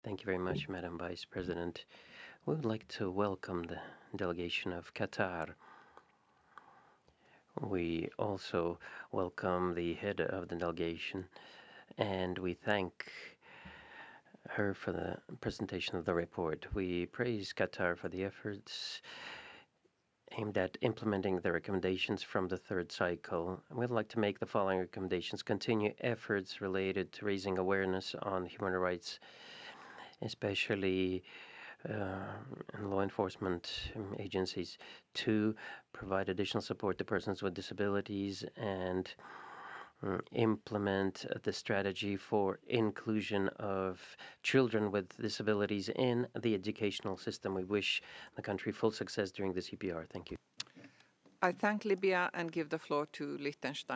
Thank you very much, Madam Vice President. We would like to welcome the delegation of Qatar. We also welcome the head of the delegation, and we thank her for the presentation of the report. We praise Qatar for the efforts aimed at implementing the recommendations from the third cycle. We'd like to make the following recommendations: continue efforts related to raising awareness on human rights, especially in law enforcement agencies; to provide additional support to persons with disabilities and implement the strategy for inclusion of children with disabilities in the educational system. We wish the country full success during the CPR. Thank you. I thank Libya and give the floor to Liechtenstein.